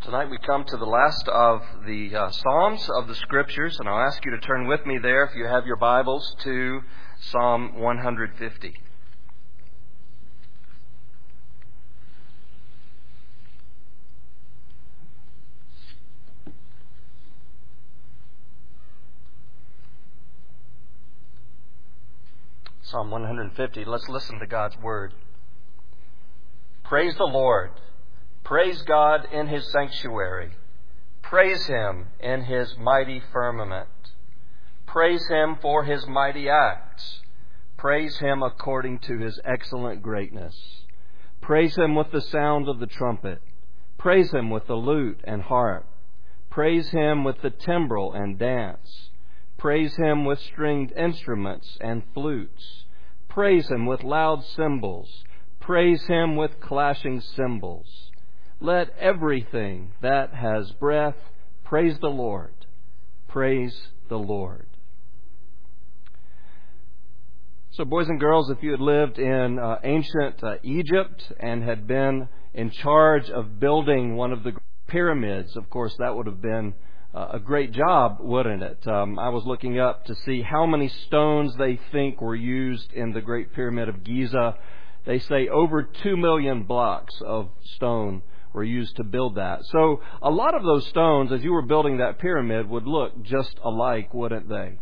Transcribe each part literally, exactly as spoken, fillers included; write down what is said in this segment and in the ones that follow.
Tonight we come to the last of the uh, Psalms of the Scriptures, and I'll ask you to turn with me there, if you have your Bibles, to Psalm one fifty. Psalm one fifty. Let's listen to God's Word. Praise the Lord. Praise God in His sanctuary. Praise Him in His mighty firmament. Praise Him for His mighty acts. Praise Him according to His excellent greatness. Praise Him with the sound of the trumpet. Praise Him with the lute and harp. Praise Him with the timbrel and dance. Praise Him with stringed instruments and flutes. Praise Him with loud cymbals. Praise Him with clashing cymbals. Let everything that has breath praise the Lord. Praise the Lord. So, boys and girls, if you had lived in uh, ancient uh, Egypt and had been in charge of building one of the pyramids, of course, that would have been uh, a great job, wouldn't it? Um, I was looking up to see how many stones they think were used in the Great Pyramid of Giza. They say over two million blocks of stone were used to build that. So a lot of those stones, as you were building that pyramid, would look just alike, wouldn't they?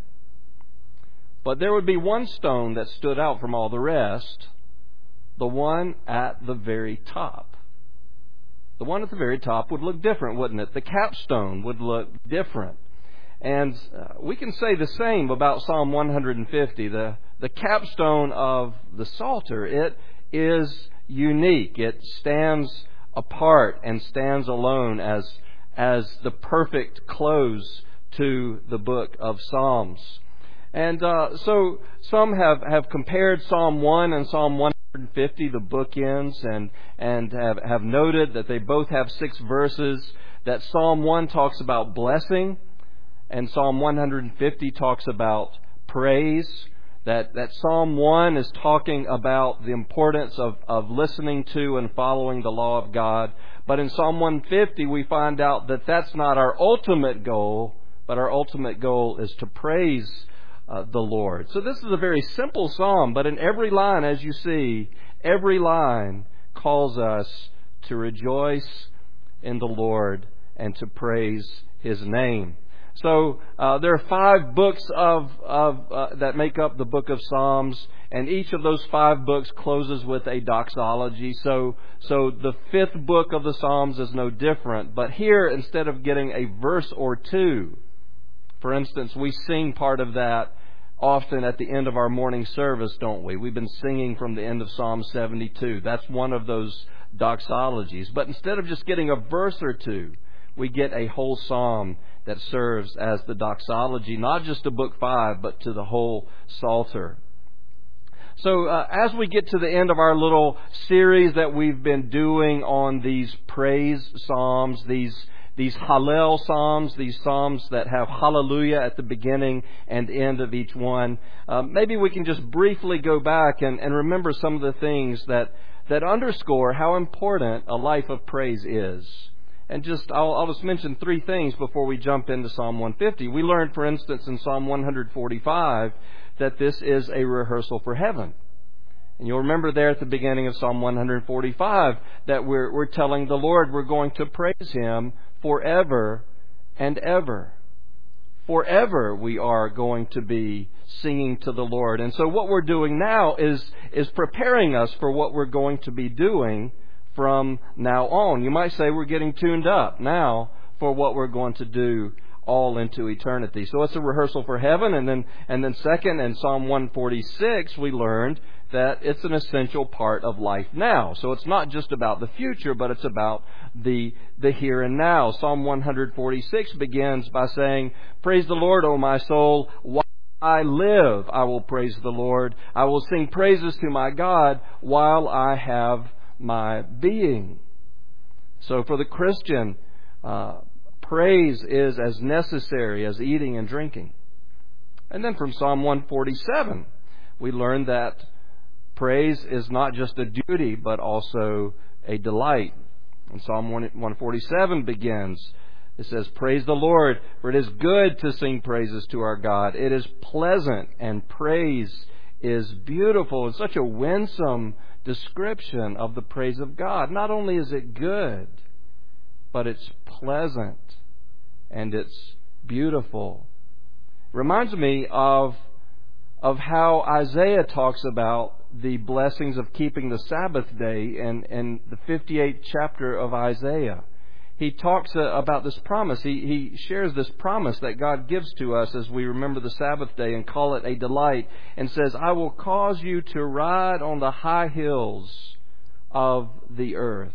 But there would be one stone that stood out from all the rest, the one at the very top. The one at the very top would look different, wouldn't it? The capstone would look different. And uh, we can say the same about Psalm one fifty. The, the capstone of the Psalter, it is unique. It stands apart and stands alone as as the perfect close to the book of Psalms. And uh, so some have, have compared Psalm one and Psalm one fifty, the bookends, and and have, have noted that they both have six verses, that Psalm one talks about blessing and Psalm one fifty talks about praise. That, that Psalm one is talking about the importance of, of listening to and following the law of God. But in Psalm one fifty, we find out that that's not our ultimate goal, but our ultimate goal is to praise uh, the Lord. So this is a very simple psalm, but in every line, as you see, every line calls us to rejoice in the Lord and to praise His name. So uh, there are five books of, of uh, that make up the book of Psalms, and each of those five books closes with a doxology. So, so the fifth book of the Psalms is no different. But here, instead of getting a verse or two, for instance, we sing part of that often at the end of our morning service, don't we? We've been singing from the end of Psalm seventy-two. That's one of those doxologies. But instead of just getting a verse or two, we get a whole psalm that serves as the doxology, not just to Book five, but to the whole Psalter. So uh, as we get to the end of our little series that we've been doing on these praise psalms, these these Hallel psalms, these psalms that have hallelujah at the beginning and end of each one, uh, maybe we can just briefly go back and, and remember some of the things that, that underscore how important a life of praise is. And just, I'll, I'll just mention three things before we jump into Psalm one fifty. We learned, for instance, in Psalm one forty-five, that this is a rehearsal for heaven. And you'll remember there at the beginning of Psalm one forty-five that we're, we're telling the Lord we're going to praise Him forever and ever. Forever we are going to be singing to the Lord. And so what we're doing now is, is preparing us for what we're going to be doing from now on. You might say we're getting tuned up now for what we're going to do all into eternity. So it's a rehearsal for heaven. And then, and then second, in Psalm one forty-six, we learned that it's an essential part of life now. So it's not just about the future, but it's about the, the here and now. Psalm one forty-six begins by saying, "Praise the Lord, O my soul. While I live, I will praise the Lord. I will sing praises to my God while I have my being." So for the Christian, uh, praise is as necessary as eating and drinking. And then from Psalm one forty-seven, we learn that praise is not just a duty, but also a delight. And Psalm one forty-seven begins. It says, "Praise the Lord, for it is good to sing praises to our God. It is pleasant, and praise is beautiful." It's such a winsome description of the praise of God. Not only is it good, but it's pleasant and it's beautiful. Reminds me of, of how Isaiah talks about the blessings of keeping the Sabbath day in, in the fifty-eighth chapter of Isaiah. He talks uh, about this promise. He, he shares this promise that God gives to us as we remember the Sabbath day and call it a delight, and says, "I will cause you to ride on the high hills of the earth."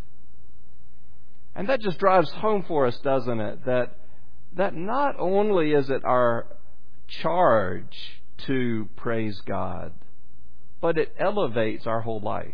And that just drives home for us, doesn't it? That, that not only is it our charge to praise God, but it elevates our whole life.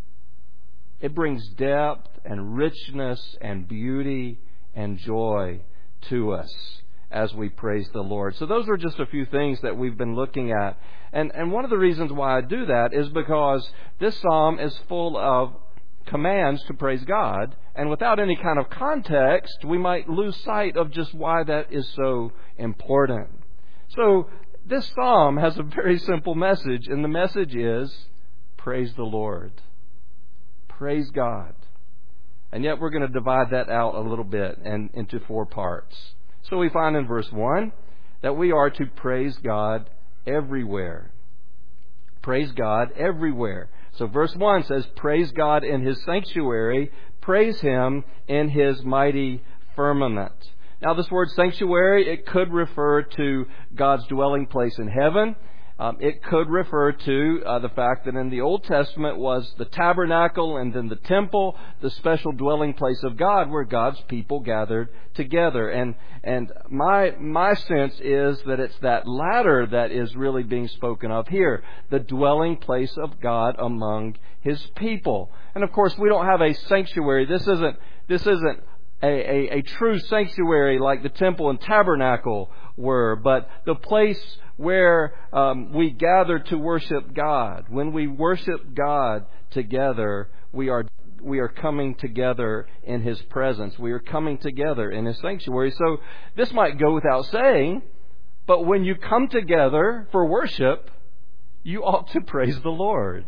It brings depth and richness and beauty and joy to us as we praise the Lord. So those are just a few things that we've been looking at. And, and one of the reasons why I do that is because this psalm is full of commands to praise God. And without any kind of context, we might lose sight of just why that is so important. So this psalm has a very simple message, and the message is, praise the Lord. Praise God. And yet we're going to divide that out a little bit and into four parts. So we find in verse one that we are to praise God everywhere. Praise God everywhere. So verse one says, "Praise God in His sanctuary, praise Him in His mighty firmament." Now this word sanctuary, it could refer to God's dwelling place in heaven. Um, it could refer to uh, the fact that in the Old Testament was the tabernacle and then the temple, the special dwelling place of God where God's people gathered together. And and my my sense is that it's that latter that is really being spoken of here, the dwelling place of God among His people. And of course, we don't have a sanctuary. This isn't this isn't A, a, a true sanctuary like the temple and tabernacle were, but the place where um, we gather to worship God. When we worship God together, we are we are coming together in His presence. We are coming together in His sanctuary. So this might go without saying, but when you come together for worship, you ought to praise the Lord.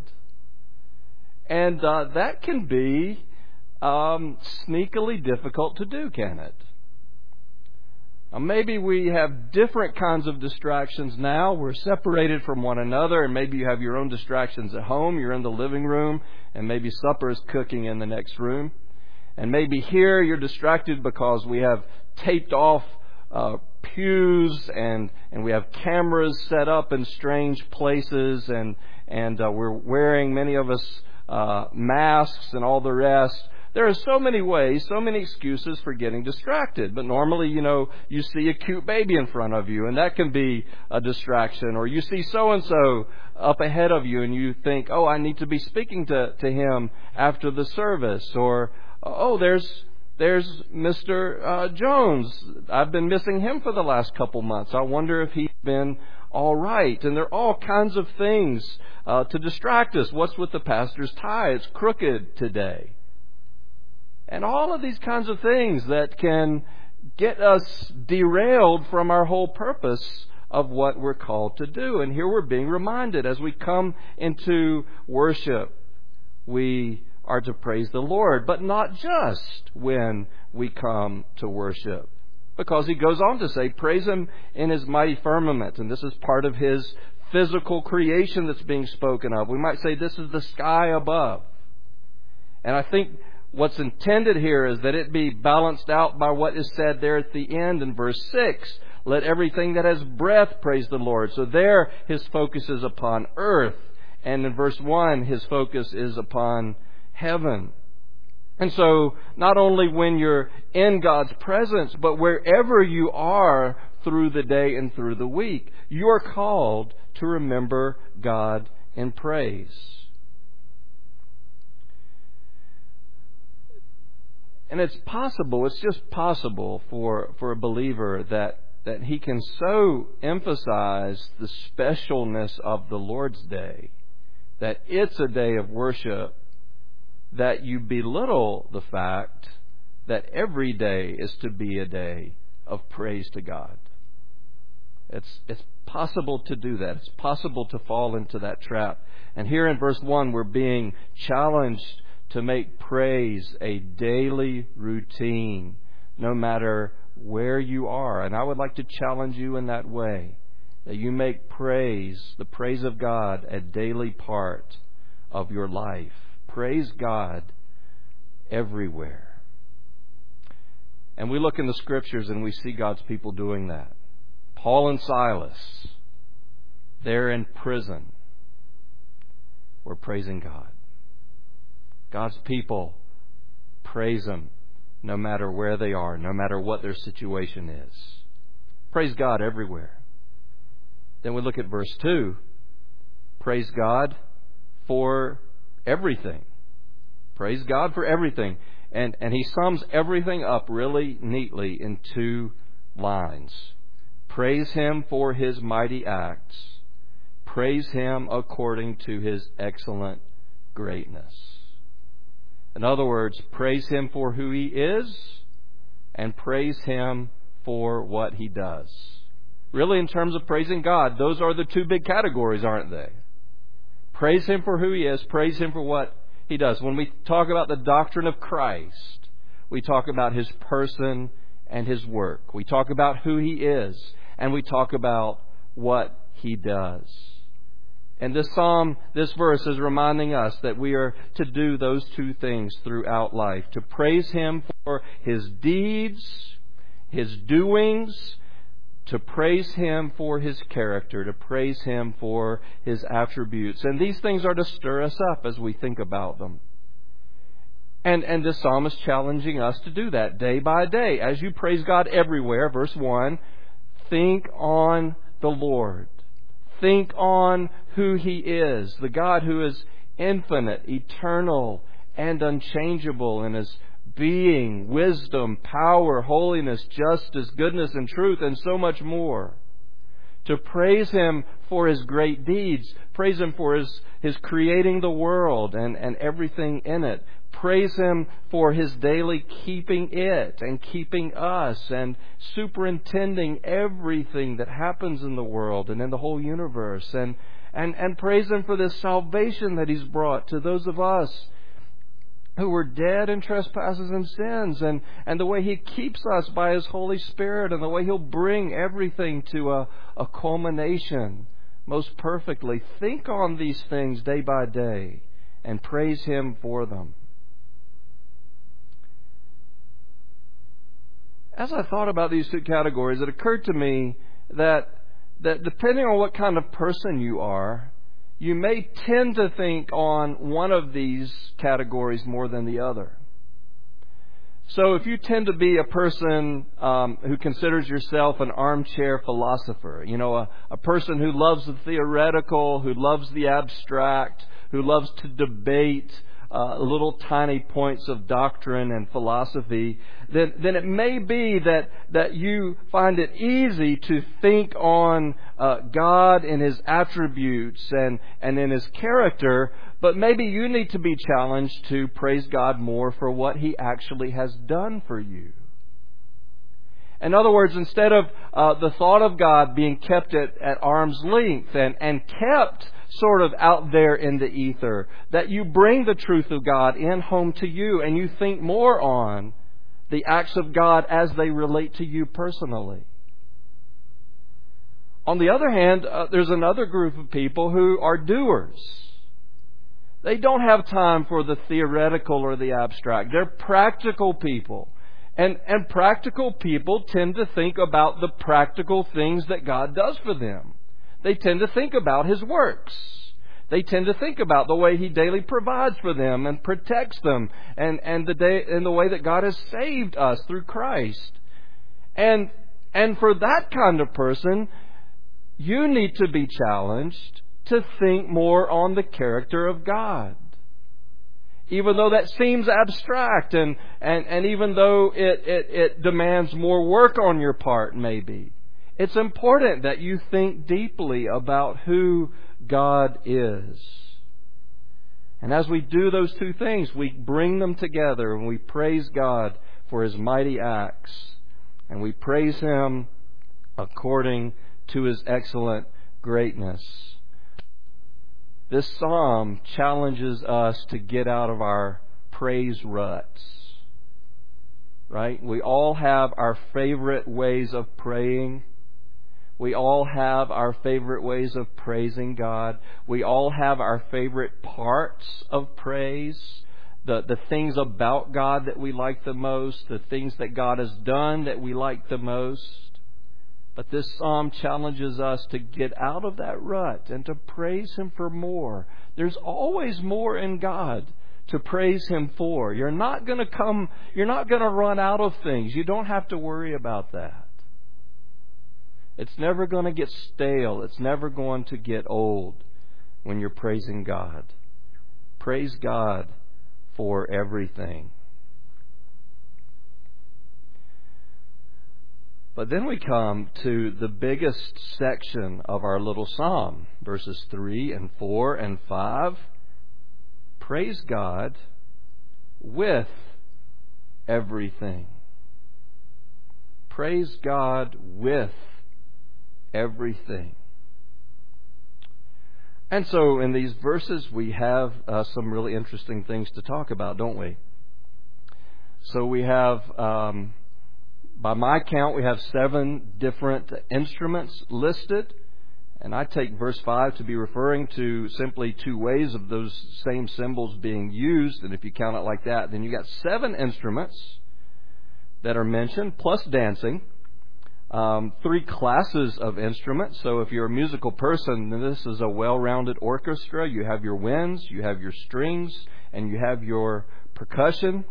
And uh, that can be Um, sneakily difficult to do, can it? Now, maybe we have different kinds of distractions now. We're separated from one another, and maybe you have your own distractions at home. You're in the living room, and maybe supper is cooking in the next room. And maybe here you're distracted because we have taped off uh, pews, and, and we have cameras set up in strange places, and, and uh, we're wearing, many of us, uh, masks and all the rest. There are so many ways, so many excuses for getting distracted. But normally, you know, you see a cute baby in front of you, and that can be a distraction. Or you see so-and-so up ahead of you, and you think, oh, I need to be speaking to, to him after the service. Or, oh, there's there's Mister Uh, Jones. I've been missing him for the last couple months. I wonder if he's been all right. And there are all kinds of things uh, to distract us. What's with the pastor's tie? It's crooked today. And all of these kinds of things that can get us derailed from our whole purpose of what we're called to do. And here we're being reminded as we come into worship, we are to praise the Lord, but not just when we come to worship. Because He goes on to say, praise Him in His mighty firmament. And this is part of His physical creation that's being spoken of. We might say this is the sky above. And I think what's intended here is that it be balanced out by what is said there at the end in verse six. Let everything that has breath praise the Lord. So there His focus is upon earth. And in verse one, His focus is upon heaven. And so not only when you're in God's presence, but wherever you are through the day and through the week, you are called to remember God in praise. And it's possible, it's just possible for, for a believer that, that he can so emphasize the specialness of the Lord's day, that it's a day of worship, that you belittle the fact that every day is to be a day of praise to God. It's, it's possible to do that. It's possible to fall into that trap. And here in verse one, we're being challenged to make praise a daily routine, no matter where you are. And I would like to challenge you in that way, that you make praise, the praise of God, a daily part of your life. Praise God everywhere. And we look in the Scriptures and we see God's people doing that. Paul and Silas, they're in prison. We're praising God. God's people praise Him no matter where they are, no matter what their situation is. Praise God everywhere. Then we look at verse two. Praise God for everything. Praise God for everything. And, and he sums everything up really neatly in two lines. Praise Him for His mighty acts. Praise Him according to His excellent greatness. In other words, praise Him for who He is and praise Him for what He does. Really, in terms of praising God, those are the two big categories, aren't they? Praise Him for who He is, praise Him for what He does. When we talk about the doctrine of Christ, we talk about His person and His work. We talk about who He is, and we talk about what He does. And this psalm, this verse is reminding us that we are to do those two things throughout life. To praise Him for His deeds, His doings, to praise Him for His character, to praise Him for His attributes. And these things are to stir us up as we think about them. And, and this psalm is challenging us to do that day by day. As you praise God everywhere, verse one, think on the Lord. Think on who He is, the God who is infinite, eternal, and unchangeable in His being, wisdom, power, holiness, justice, goodness, and truth, and so much more. To praise Him for His great deeds. Praise Him for His, His creating the world and, and everything in it. Praise Him for His daily keeping it and keeping us and superintending everything that happens in the world and in the whole universe. And, and, and praise Him for this salvation that He's brought to those of us who were dead in trespasses and sins, and, and the way He keeps us by His Holy Spirit, and the way He'll bring everything to a, a culmination most perfectly. Think on these things day by day and praise Him for them. As I thought about these two categories, it occurred to me that that depending on what kind of person you are, you may tend to think on one of these categories more than the other. So if you tend to be a person um, who considers yourself an armchair philosopher, you know, a, a person who loves the theoretical, who loves the abstract, who loves to debate uh, little tiny points of doctrine and philosophy, then, then it may be that, that you find it easy to think on uh, God and His attributes and, and in His character, but maybe you need to be challenged to praise God more for what He actually has done for you. In other words, instead of uh, the thought of God being kept at, at arm's length and, and kept sort of out there in the ether, that you bring the truth of God in home to you and you think more on the acts of God as they relate to you personally. On the other hand, uh, there's another group of people who are doers. They don't have time for the theoretical or the abstract. They're practical people. And, and practical people tend to think about the practical things that God does for them. They tend to think about His works. They tend to think about the way He daily provides for them and protects them, and, and the day and the way that God has saved us through Christ. And and for that kind of person, you need to be challenged to think more on the character of God. Even though that seems abstract and, and, and even though it, it, it demands more work on your part, maybe. It's important that you think deeply about who God is. And as we do those two things, we bring them together and we praise God for His mighty acts. And we praise Him according to His excellent greatness. This psalm challenges us to get out of our praise ruts. Right? We all have our favorite ways of praying. We all have our favorite ways of praising God. We all have our favorite parts of praise. The, the things about God that we like the most. The things that God has done that we like the most. But this psalm challenges us to get out of that rut and to praise Him for more. There's always more in God to praise Him for. You're not going to come, you're not going to run out of things. You don't have to worry about that. It's never going to get stale. It's never going to get old when you're praising God. Praise God for everything. But then we come to the biggest section of our little psalm, verses three and four and five. Praise God with everything. Praise God with everything. And so in these verses we have uh, some really interesting things to talk about, don't we? So we have... Um, By my count, we have seven different instruments listed. And I take verse five to be referring to simply two ways of those same cymbals being used. And if you count it like that, then you got seven instruments that are mentioned, plus dancing. Um, three classes of instruments. So if you're a musical person, then this is a well-rounded orchestra. You have your winds, you have your strings, and you have your percussion.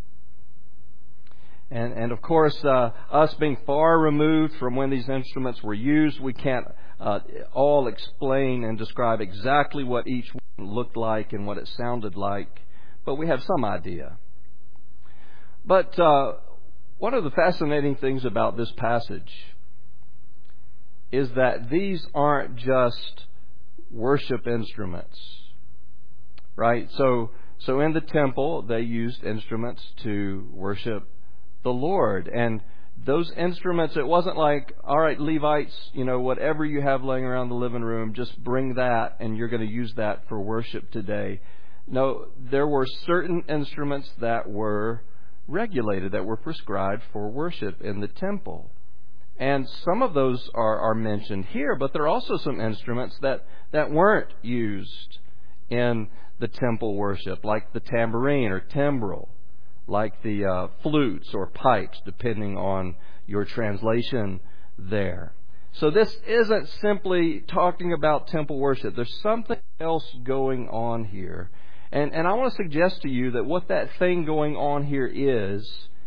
And, and of course, uh, us being far removed from when these instruments were used, we can't uh, all explain and describe exactly what each one looked like and what it sounded like, but we have some idea. But uh, one of the fascinating things about this passage is that these aren't just worship instruments, right? So, so in the temple, they used instruments to worship the Lord. And those instruments, it wasn't like, all right, Levites, you know, whatever you have laying around the living room, just bring that and you're going to use that for worship today. No, there were certain instruments that were regulated, that were prescribed for worship in the temple. And some of those are, are mentioned here, but there are also some instruments that, that weren't used in the temple worship, like the tambourine or timbrel, like the uh, flutes or pipes, depending on your translation there. So this isn't simply talking about temple worship. There's something else going on here. And, and I want to suggest to you that what that thing going on here is,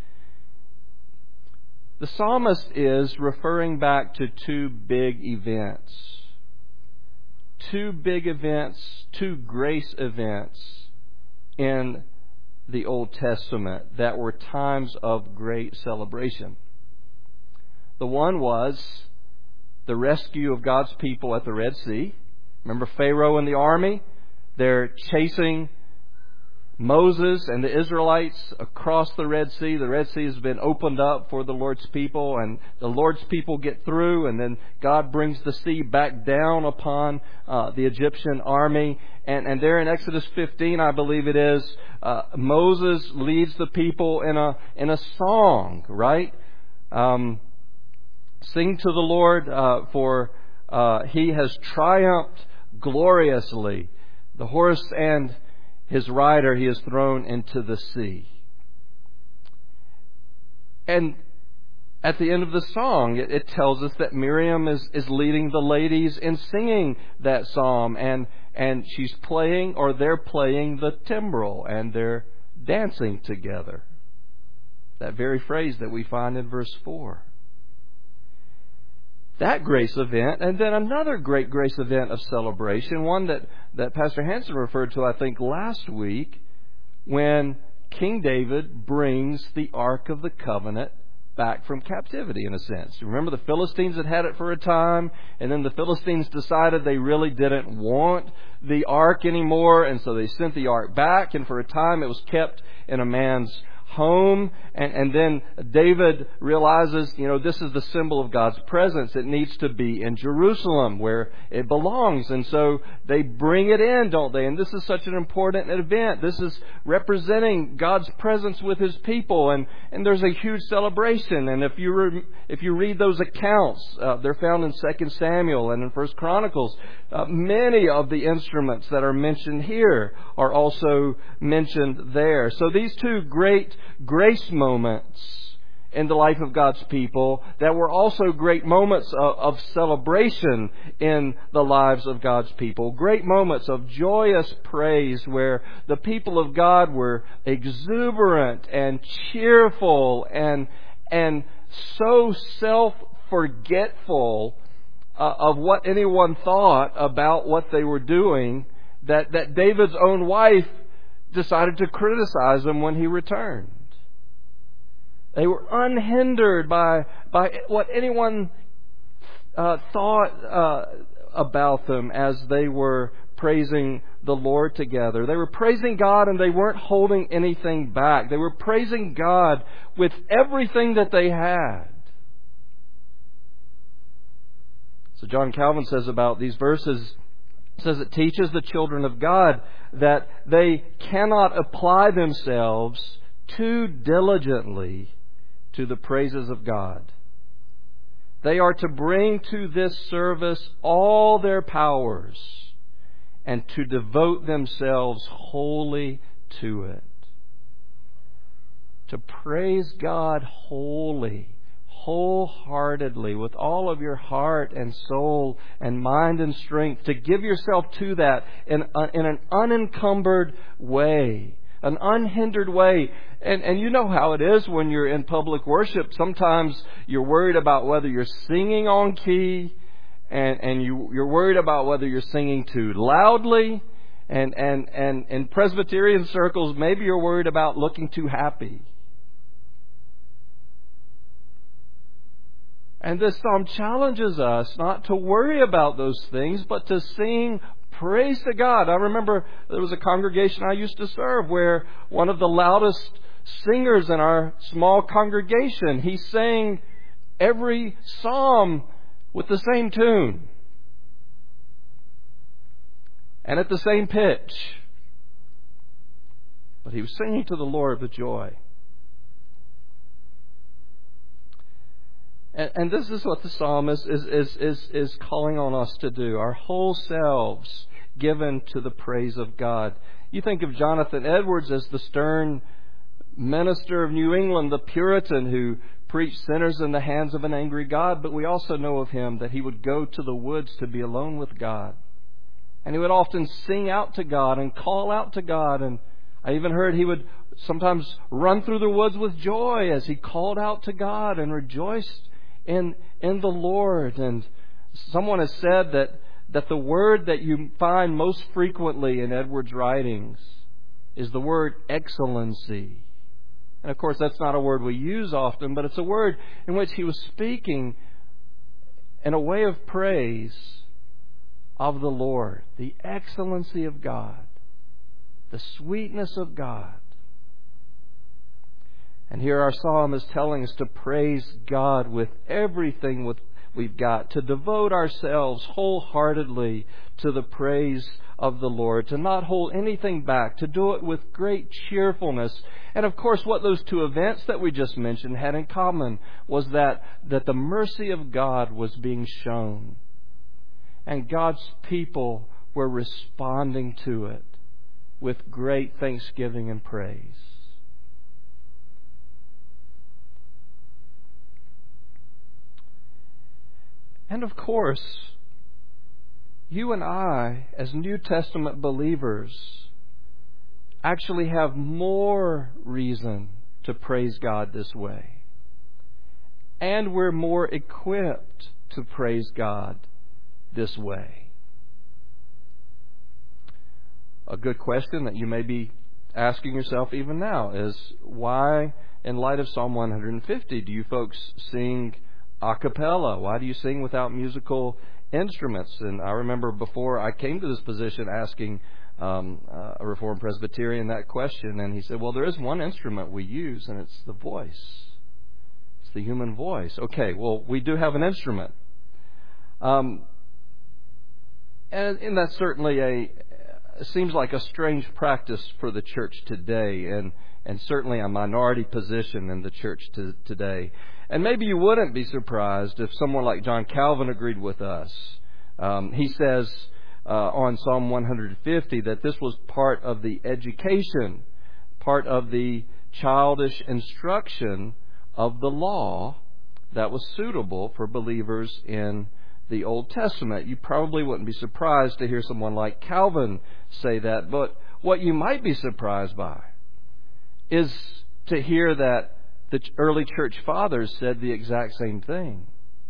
the psalmist is referring back to two big events. Two big events, two grace events in the Old Testament that were times of great celebration. The one was the rescue of God's people at the Red Sea. Remember Pharaoh and the army? They're chasing Moses and the Israelites across the Red Sea. The Red Sea has been opened up for the Lord's people, and the Lord's people get through, and then God brings the sea back down upon uh, the Egyptian army. And, and there in Exodus fifteen, I believe it is, uh, Moses leads the people in a in a song, right? Um, Sing to the Lord, uh, for uh, He has triumphed gloriously. The horse and his rider He has thrown into the sea. And at the end of the song, it, it tells us that Miriam is, is leading the ladies in singing that psalm. And, and she's playing, or they're playing the timbrel, and they're dancing together. That very phrase that we find in verse four. That grace event, and then another great grace event of celebration, one that, that Pastor Hansen referred to, I think, last week, when King David brings the Ark of the Covenant back from captivity, in a sense. Remember, the Philistines had had it for a time, and then the Philistines decided they really didn't want the ark anymore, and so they sent the ark back, and for a time it was kept in a man's home. And, and then David realizes, you know, this is the symbol of God's presence. It needs to be in Jerusalem where it belongs. And so they bring it in, don't they? And this is such an important event. This is representing God's presence with His people. And, and there's a huge celebration. And if you re, if you read those accounts, uh, they're found in Second Samuel and in First Chronicles. Uh, many of the instruments that are mentioned here are also mentioned there. So these two great grace moments in the life of God's people that were also great moments of, of celebration in the lives of God's people. Great moments of joyous praise where the people of God were exuberant and cheerful and, and so self-forgetful uh, of what anyone thought about what they were doing that, that David's own wife decided to criticize them when he returned. They were unhindered by by what anyone uh, thought uh, about them as they were praising the Lord together. They were praising God and they weren't holding anything back. They were praising God with everything that they had. So John Calvin says about these verses, says it teaches the children of God that they cannot apply themselves too diligently to the praises of God. They are to bring to this service all their powers and to devote themselves wholly to it. To praise God wholly, wholeheartedly, with all of your heart and soul and mind and strength, to give yourself to that in, in an unencumbered way, an unhindered way. And, and you know how it is when you're in public worship. Sometimes you're worried about whether you're singing on key, and, and you, you're worried about whether you're singing too loudly. And, and, and in Presbyterian circles, maybe you're worried about looking too happy. And this psalm challenges us not to worry about those things, but to sing praise to God. I remember there was a congregation I used to serve where one of the loudest singers in our small congregation, he sang every psalm with the same tune and at the same pitch. But he was singing to the Lord with joy. And, and this is what the psalmist is, is, is, is calling on us to do. Our whole selves given to the praise of God. You think of Jonathan Edwards as the stern minister of New England, the Puritan who preached sinners in the hands of an angry God. But we also know of him that he would go to the woods to be alone with God. And he would often sing out to God and call out to God. And I even heard he would sometimes run through the woods with joy as he called out to God and rejoiced in in the Lord. And someone has said that, that the word that you find most frequently in Edwards' writings is the word excellency. And of course, that's not a word we use often, but it's a word in which he was speaking in a way of praise of the Lord, the excellency of God, the sweetness of God. And here our psalm is telling us to praise God with everything with we've got, to devote ourselves wholeheartedly to the praise of the Lord, to not hold anything back, to do it with great cheerfulness. And of course, what those two events that we just mentioned had in common was that, that the mercy of God was being shown. And God's people were responding to it with great thanksgiving and praise. And of course, you and I, as New Testament believers, actually have more reason to praise God this way. And we're more equipped to praise God this way. A good question that you may be asking yourself even now is, why, in light of Psalm one hundred fifty, do you folks sing a cappella? Why do you sing without musical instruments? And I remember before I came to this position asking um, uh, a Reformed Presbyterian that question, and he said, well, there is one instrument we use, and it's the voice. It's the human voice. Okay, well, we do have an instrument. Um, and, and that's certainly a, seems like a strange practice for the church today, and, and certainly a minority position in the church to, today. And maybe you wouldn't be surprised if someone like John Calvin agreed with us. Um, he says uh, on Psalm one hundred fifty that this was part of the education, part of the childish instruction of the law that was suitable for believers in the Old Testament. You probably wouldn't be surprised to hear someone like Calvin say that, but what you might be surprised by is to hear that the early church fathers said the exact same thing.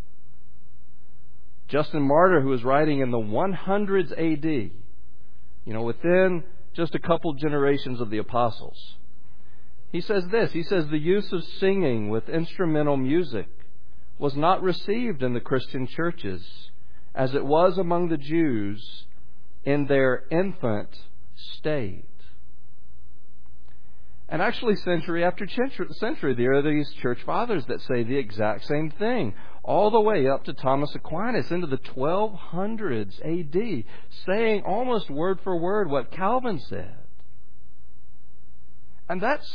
Justin Martyr, who was writing in the hundreds A D, you know, within just a couple generations of the apostles, he says this. He says the use of singing with instrumental music was not received in the Christian churches as it was among the Jews in their infant state. And actually, century after century, there are these church fathers that say the exact same thing, all the way up to Thomas Aquinas into the twelve hundreds A D, saying almost word for word what Calvin said. And that's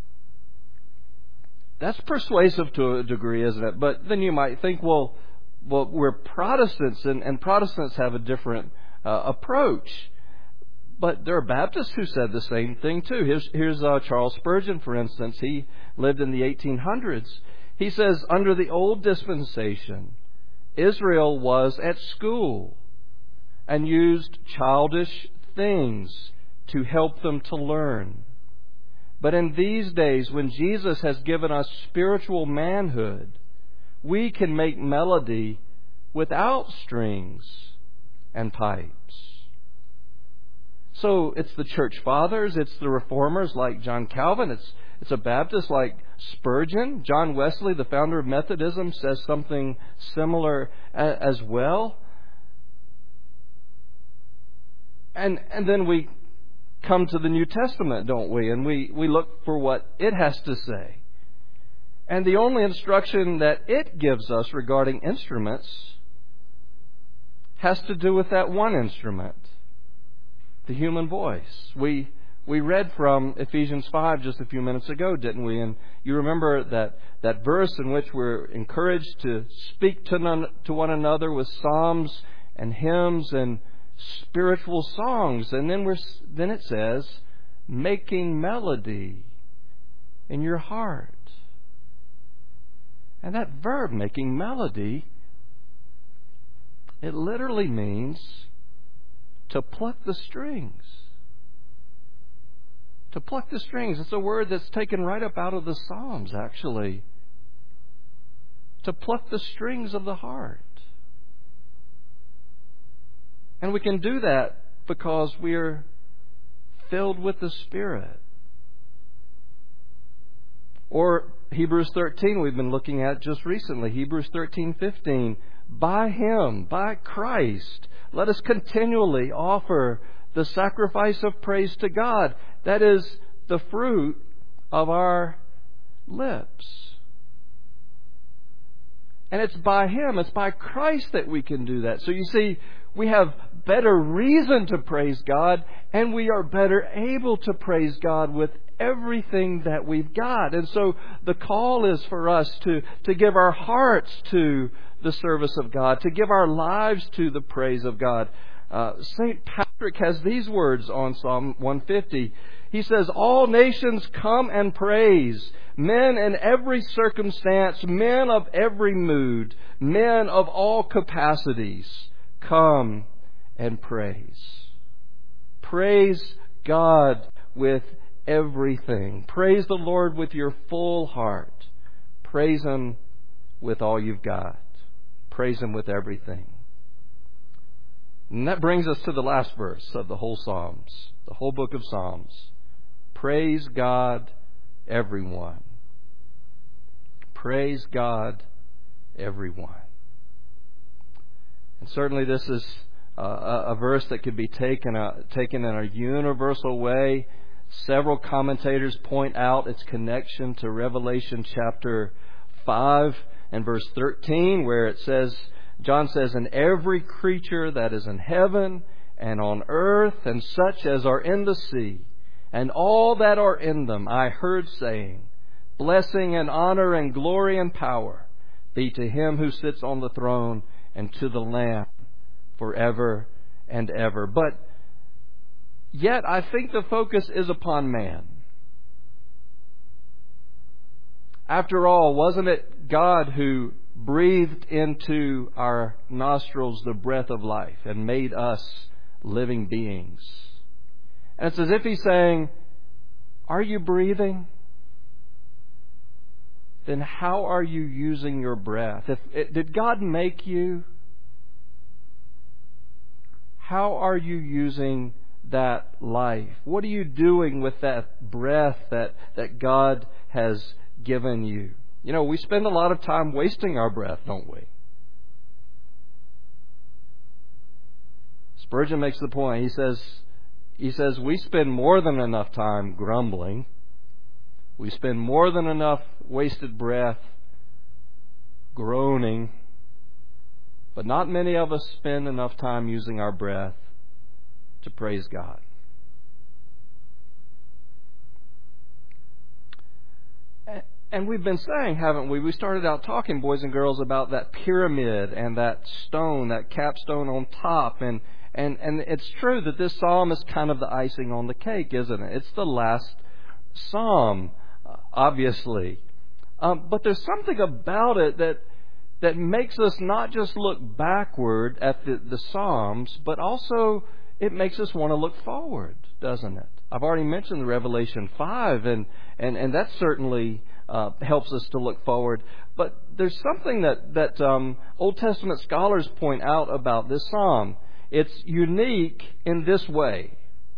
that's persuasive to a degree, isn't it? But then you might think, well, well, we're Protestants, and, and Protestants have a different uh, approach. But there are Baptists who said the same thing too. Here's, here's uh, Charles Spurgeon, for instance. He lived in the eighteen hundreds. He says, under the old dispensation, Israel was at school and used childish things to help them to learn. But in these days, when Jesus has given us spiritual manhood, we can make melody without strings and pipes. So it's the church fathers, it's the reformers like John Calvin, it's it's a Baptist like Spurgeon. John Wesley, the founder of Methodism, says something similar a, as well. And and then we come to the New Testament, don't we? And we, we look for what it has to say. And the only instruction that it gives us regarding instruments has to do with that one instrument, the human voice. We we read from Ephesians five just a few minutes ago, didn't we? And you remember that, that verse in which we're encouraged to speak to, none, to one another with psalms and hymns and spiritual songs. And then we're then it says, making melody in your heart. And that verb, making melody, it literally means to pluck the strings. To pluck the strings. It's a word that's taken right up out of the Psalms, actually. To pluck the strings of the heart. And we can do that because we are filled with the Spirit. Or Hebrews thirteen, we've been looking at just recently. Hebrews thirteen fifteen. By Him, by Christ, let us continually offer the sacrifice of praise to God. That is the fruit of our lips. And it's by Him, it's by Christ that we can do that. So you see, we have better reason to praise God, and we are better able to praise God with everything that we've got. And so the call is for us to, to give our hearts to the service of God, to give our lives to the praise of God. Uh, Saint Patrick has these words on Psalm one fifty. He says, all nations come and praise, men in every circumstance, men of every mood, men of all capacities, come and praise. Praise God with everything. Praise the Lord with your full heart. Praise Him with all you've got. Praise Him with everything. And that brings us to the last verse of the whole Psalms, the whole book of Psalms. Praise God, everyone. Praise God, everyone. And certainly this is uh, a, a verse that could be taken, uh, taken in a universal way. Several commentators point out its connection to Revelation chapter five and verse thirteen, where it says, John says, "And every creature that is in heaven and on earth, and such as are in the sea, and all that are in them, I heard saying, blessing and honor and glory and power be to Him who sits on the throne and to the Lamb forever and ever." But yet I think the focus is upon man. After all, wasn't it God who breathed into our nostrils the breath of life and made us living beings? And it's as if He's saying, are you breathing? Then how are you using your breath? If it, did God make you? How are you using that life? What are you doing with that breath that, that God has given you? You know, we spend a lot of time wasting our breath, don't we? Spurgeon makes the point. He says, he says, we spend more than enough time grumbling. We spend more than enough wasted breath groaning. But not many of us spend enough time using our breath to praise God. And we've been saying, haven't we? We started out talking, boys and girls, about that pyramid and that stone, that capstone on top. And, and, and it's true that this psalm is kind of the icing on the cake, isn't it? It's the last psalm, obviously. Um, but there's something about it that that makes us not just look backward at the, the Psalms, but also it makes us want to look forward, doesn't it? I've already mentioned Revelation five, and, and, and that certainly uh, helps us to look forward. But there's something that, that um, Old Testament scholars point out about this psalm. It's unique in this way.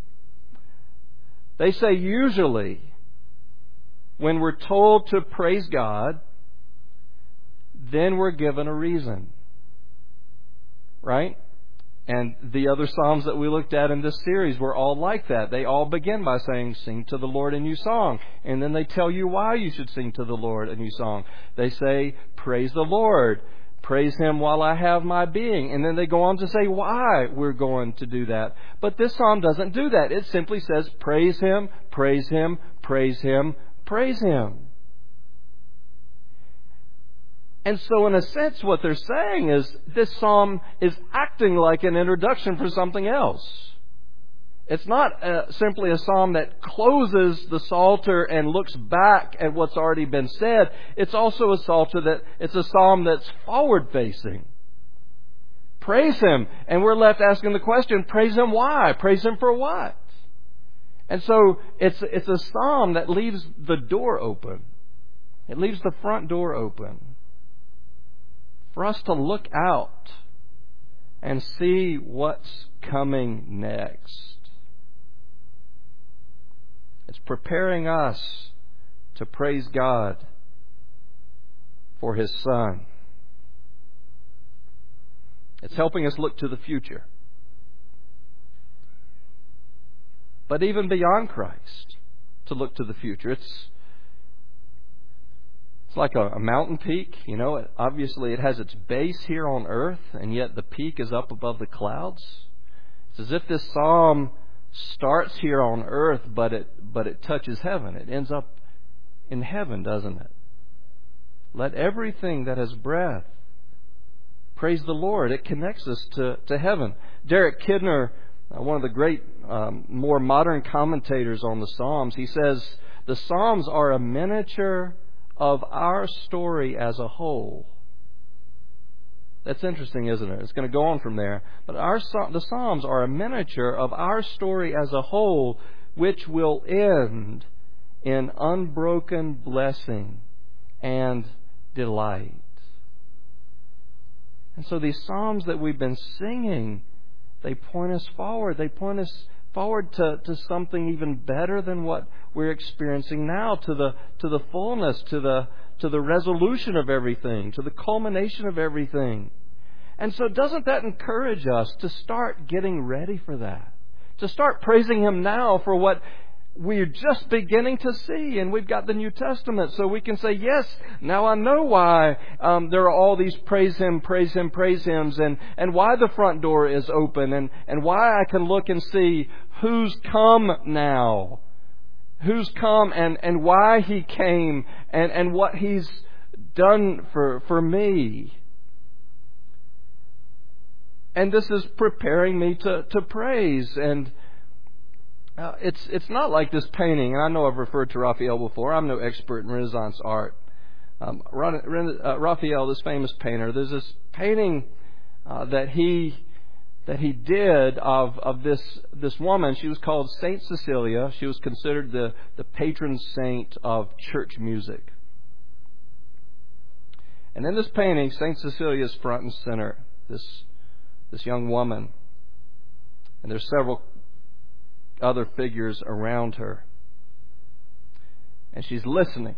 They say usually when we're told to praise God, then we're given a reason. Right? And the other Psalms that we looked at in this series were all like that. They all begin by saying, sing to the Lord a new song. And then they tell you why you should sing to the Lord a new song. They say, praise the Lord. Praise Him while I have my being. And then they go on to say why we're going to do that. But this Psalm doesn't do that. It simply says, praise Him, praise Him, praise Him, praise Him. And so in a sense what they're saying is this psalm is acting like an introduction for something else. It's not uh, simply a psalm that closes the Psalter and looks back at what's already been said. It's also a Psalter that it's a psalm that's forward facing. Praise Him. And we're left asking the question, praise Him why? Praise Him for what? And so it's it's a psalm that leaves the door open. It leaves the front door open for us to look out and see what's coming next. It's preparing us to praise God for His Son. It's helping us look to the future. But even beyond Christ, to look to the future. It's It's like a, a mountain peak, you know. It, obviously, it has its base here on earth, and yet the peak is up above the clouds. It's as if this psalm starts here on earth, but it but it touches heaven. It ends up in heaven, doesn't it? Let everything that has breath praise the Lord. It connects us to, to heaven. Derek Kidner, uh, one of the great, um, more modern commentators on the Psalms, he says, the Psalms are a miniature of our story as a whole. That's interesting, isn't it? It's going to go on from there. But our the Psalms are a miniature of our story as a whole, which will end in unbroken blessing and delight. And so these Psalms that we've been singing, they point us forward. They point us forward to, to something even better than what we're experiencing now, to the to the fullness, to the to the resolution of everything, to the culmination of everything. And so doesn't that encourage us to start getting ready for that? To start praising Him now for what we're just beginning to see. And we've got the New Testament, so we can say, yes, now I know why um, there are all these praise Him, praise Him, praise Hymns, and, and why the front door is open, and, and why I can look and see who's come now. Who's come and, and why He came and, and what He's done for, for me. And this is preparing me to, to praise. And uh, it's it's not like this painting. And I know I've referred to Raphael before. I'm no expert in Renaissance art. Um, uh, Raphael, this famous painter, there's this painting uh, that he that he did of of this this woman. She was called Saint Cecilia. She was considered the, the patron saint of church music. And in this painting, Saint Cecilia is front and center. This this young woman, and there's several other figures around her, and she's listening,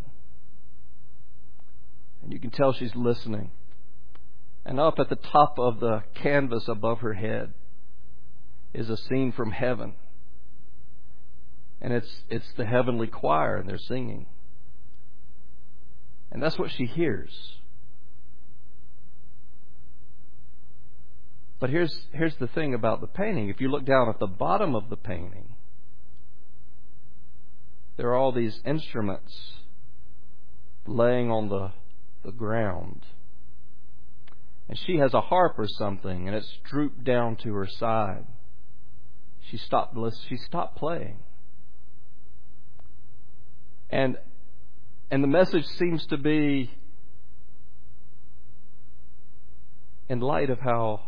and you can tell she's listening. And up at the top of the canvas above her head is a scene from heaven. And it's it's the heavenly choir, and they're singing. And that's what she hears. But here's here's the thing about the painting. If you look down at the bottom of the painting, there are all these instruments laying on the, the ground. And she has a harp or something, and it's drooped down to her side. She stopped. She stopped playing, and and the message seems to be, in light of how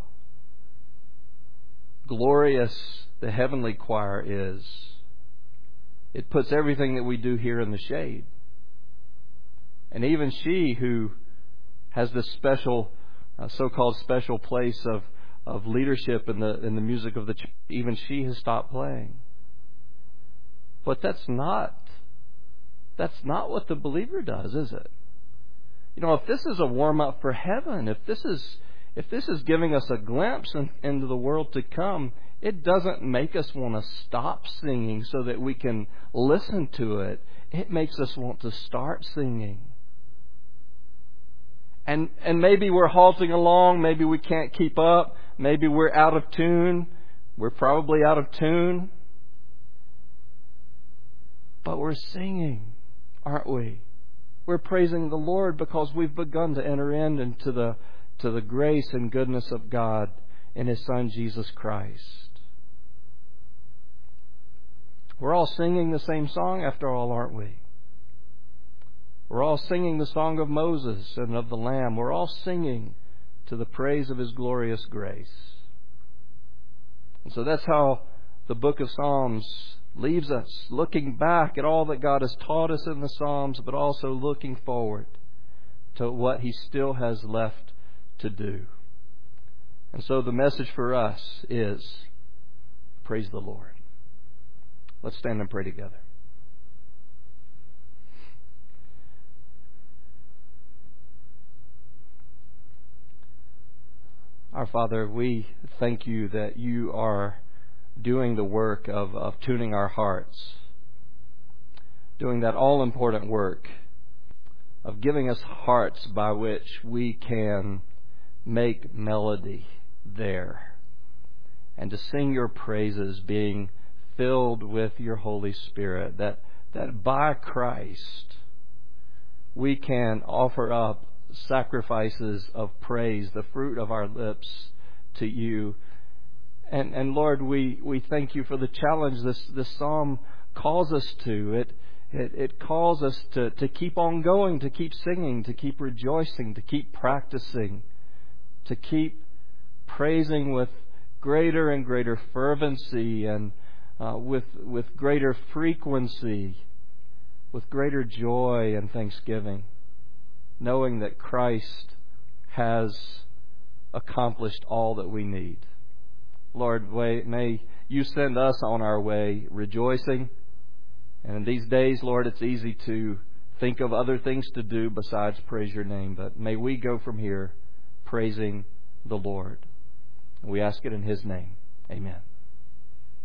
glorious the heavenly choir is, it puts everything that we do here in the shade. And even she, who has this special A so-called special place of, of leadership in the in the music of the church, even she has stopped playing. But that's not that's not what the believer does, is it? You know, if this is a warm-up for heaven, if this is if this is giving us a glimpse in, into the world to come, it doesn't make us want to stop singing so that we can listen to it. It makes us want to start singing. And and maybe we're halting along. Maybe we can't keep up. Maybe we're out of tune. We're probably out of tune. But we're singing, aren't we? We're praising the Lord because we've begun to enter in into the to the grace and goodness of God in His Son Jesus Christ. We're all singing the same song after all, aren't we? We're all singing the song of Moses and of the Lamb. We're all singing to the praise of His glorious grace. And so that's how the book of Psalms leaves us, looking back at all that God has taught us in the Psalms, but also looking forward to what He still has left to do. And so the message for us is, praise the Lord. Let's stand and pray together. Our Father, we thank You that You are doing the work of, of tuning our hearts, doing that all-important work of giving us hearts by which we can make melody there and to sing Your praises, being filled with Your Holy Spirit, that, that by Christ we can offer up sacrifices of praise, the fruit of our lips to You. And and Lord, we, we thank You for the challenge this, this psalm calls us to. It it, it calls us to, to keep on going, to keep singing, to keep rejoicing, to keep practicing, to keep praising with greater and greater fervency and uh, with with greater frequency, with greater joy and thanksgiving, knowing that Christ has accomplished all that we need. Lord, may you send us on our way rejoicing. And in these days, Lord, it's easy to think of other things to do besides praise your name. But may we go from here praising the Lord. We ask it in His name. Amen.